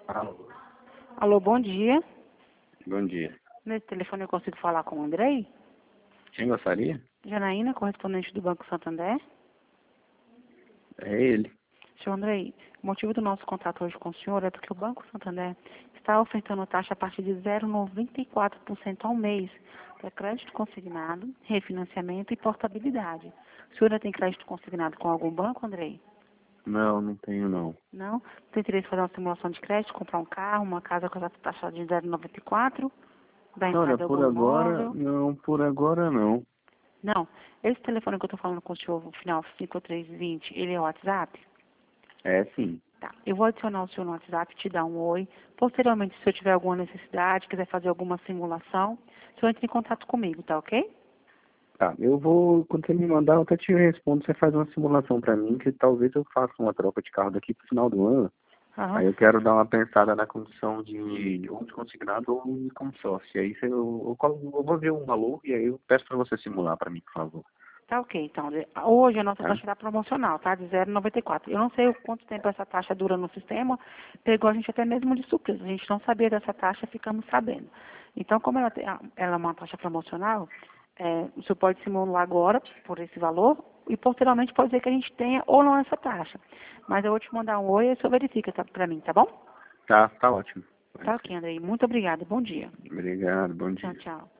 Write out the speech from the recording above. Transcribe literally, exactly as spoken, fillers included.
Alô, Alô, bom dia. bom dia. Nesse telefone eu consigo falar com o Andrei? Quem gostaria? Janaína, correspondente do Banco Santander. É ele. Senhor Andrei, o motivo do nosso contato hoje com o senhor é porque o Banco Santander está ofertando taxa a partir de zero vírgula noventa e quatro por cento ao mês para crédito consignado, refinanciamento e portabilidade. O senhor ainda tem crédito consignado com algum banco, Andrei? Não, não tenho não. Não? Tem interesse em fazer uma simulação de crédito, comprar um carro, uma casa com essa taxa de zero vírgula noventa e quatro? Dar Olha, entrada em por algum agora, imóvel? não, por agora não. Não. Esse telefone que eu estou falando com o senhor, o final cinco três dois zero, ele é o WhatsApp? É sim. Tá. Eu vou adicionar o senhor no WhatsApp, te dar um oi. Posteriormente, se eu tiver alguma necessidade, quiser fazer alguma simulação, o senhor entra em contato comigo, tá ok? Tá, eu vou, quando você me mandar, eu até te respondo, você faz uma simulação pra mim, que talvez eu faça uma troca de carro daqui pro final do ano. Aham. Aí eu quero dar uma pensada na condição de ou de consignado ou de consórcio. Aí você, eu, eu, colo- eu vou ver um valor e aí eu peço pra você simular pra mim, por favor. Tá ok, então. Hoje a nossa Tá? taxa está promocional, tá? De zero vírgula noventa e quatro. Eu não sei o quanto tempo essa taxa dura no sistema, pegou a gente até mesmo de surpresa. A gente não sabia dessa taxa, ficamos sabendo. Então, como ela, tem- ela é uma taxa promocional, é, o senhor pode simular agora por esse valor e posteriormente pode ser que a gente tenha ou não essa taxa. Mas eu vou te mandar um oi e o senhor verifica tá, para mim, tá bom? Tá, tá ótimo. Pode Tá ser. ok, Andrei. Muito obrigada. Bom dia. Obrigado, bom Tchau, dia. tchau.